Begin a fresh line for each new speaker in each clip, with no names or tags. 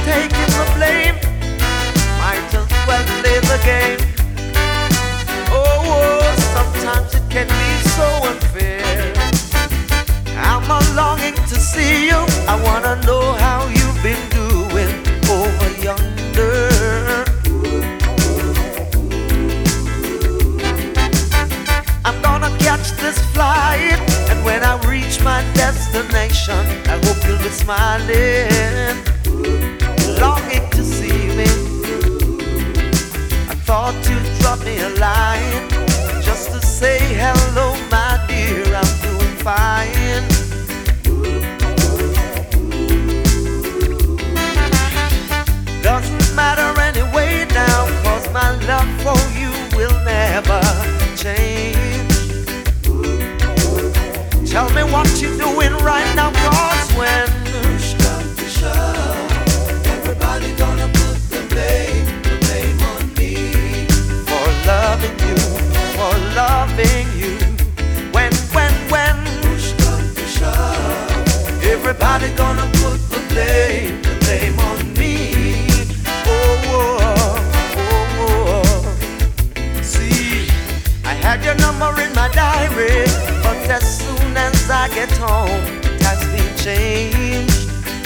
taking the blame. Might as well play the game. Oh, sometimes it can be so unfair. I'm a longing to see you. I wanna know how you've been doing over yonder. I'm gonna catch this flight, and when I reach my destination, I hope you'll be smiling, longing to see me. I thought you'd drop me a line just to say hello, my dear, I'm doing fine. Doesn't matter anyway now, 'cause my love for you will never change. Tell me what you're doing right now, 'cause when push comes to shove, everybody gonna put the blame on me for loving you, for loving you. When push comes to shove, everybody gonna put the blame on me. Oh, oh, oh. See, I had your number in my diary, but as soon as I get home, it has been changed.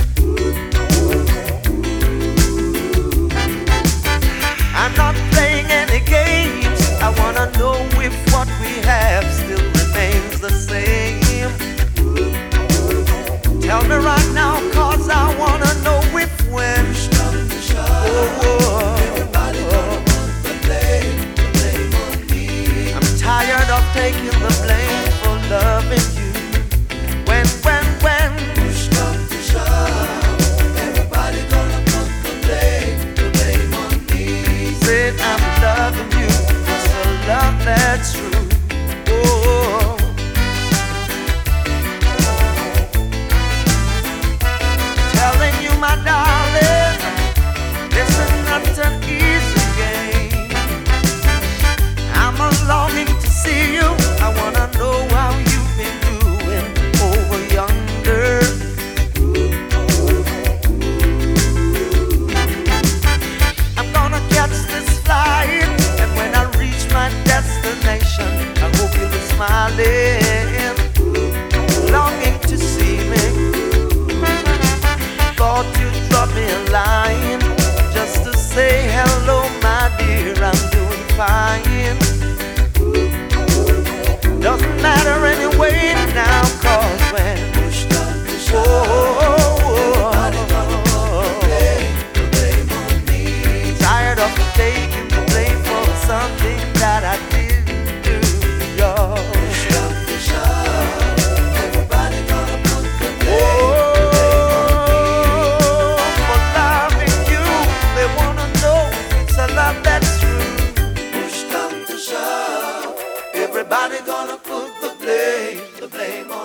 I'm not playing any games. I wanna know if what we have still remains the same. Tell me right now, 'cause I wanna know if when everybody gonna put the blame on me. I'm tired of taking the blame for loving you. When push comes to shove, everybody gonna put the blame on me. Said I'm loving you, it's a love that's true. Oh, telling you, my darling, this is not an easy game. I'm a longing to see you. I wanna know how you've been doing over yonder. I'm gonna catch this flight, and when I reach my destination, I hope you'll be smiling, longing to see me. Thought you'd drop me a line just to say hello, my dear, I'm doing fine. Doesn't matter anyway now, 'cause when push comes to shove, tired of taking the blame for something that I didn't do, y'all. Push comes to shove, everybody gonna put the blame for loving you. They wanna know if it's a love that's true. Push comes to shove, everybody gonna put the blame on